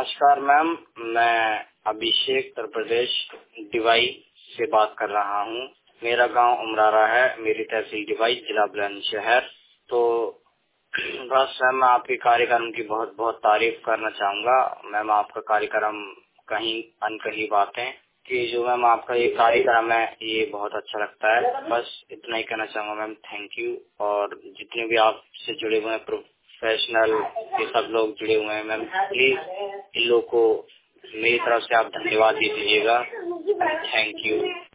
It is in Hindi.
नमस्कार मैम, मैं अभिषेक उत्तर प्रदेश डिवाई से बात कर रहा हूँ। मेरा गांव उमरारा है, मेरी तहसील डिवाई, जिला बुलंदशहर। तो बस मैम मैं आपके कार्यक्रम की बहुत बहुत तारीफ करना चाहूँगा। मैम आपका कार्यक्रम कहीं अनकही बातें कि जो मैम आपका ये कार्यक्रम है ये बहुत अच्छा लगता है। बस इतना ही कहना चाहूँगा मैम, थैंक यू। और जितने भी आपसे जुड़े हुए हैं प्रोफेशनल ये सब लोग जुड़े हुए हैं मैम, प्लीज इन लोग को मेरी तरफ से आप धन्यवाद दे दीजिएगा। Thank you.